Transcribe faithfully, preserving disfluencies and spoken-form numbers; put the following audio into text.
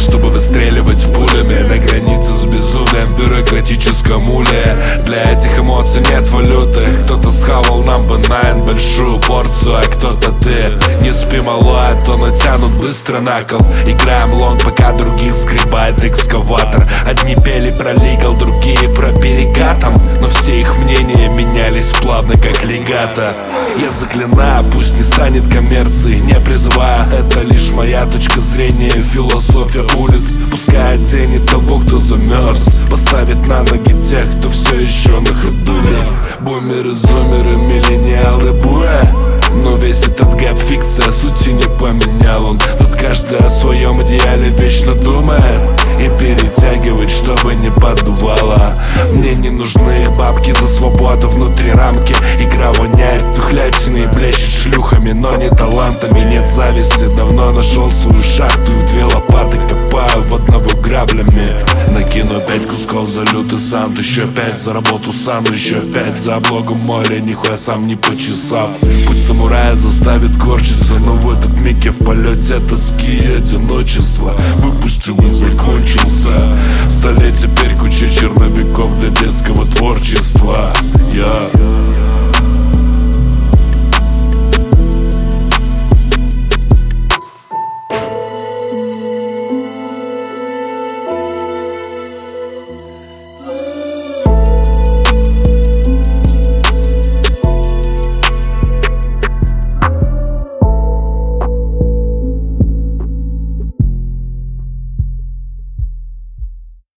чтобы выстреливать пулями на границе с безумием бюрократическом уле. Для этих эмоций нет валюты. Кто-то схавал number nine большую порцию, а кто-то ты. Не спи, малой, а то натянут быстро на кол. Играем лонг, пока других сгребает экскаватор. Одни пели про лигал, другие про берега там, но все их мнения менялись плавно, как легато. Я заклинаю, пусть не станет коммерцией, не призывая, это лишь моя точка зрения. Философия улиц пускает тени того, кто замерз, поставит на ноги тех, кто все еще на ходу. Бумеры, зумеры, миллениалы, буэ. Но весь этот гэп фикция, сути не поменял он. Тут каждый о своем идеале вечно думает и перетягивает, чтобы не поддувало. Мне не нужны их бабки за свободу внутри рамки. Игра воняет тухлятиной и блещет шлюхами, но не талантами. Нет зависти, давно нашел свою шахту и в две лопаты копаю в одного граблями. Накину пять кусков за лютый саунд, еще пять за работу сам, еще пять за облогу моря, нихуя сам не почесав. Путь самурая заставит корчиться, но в этот миг я в полете тоски и одиночества. Выпустил и закончился. В столе теперь куча черновиков для детского творчества. Я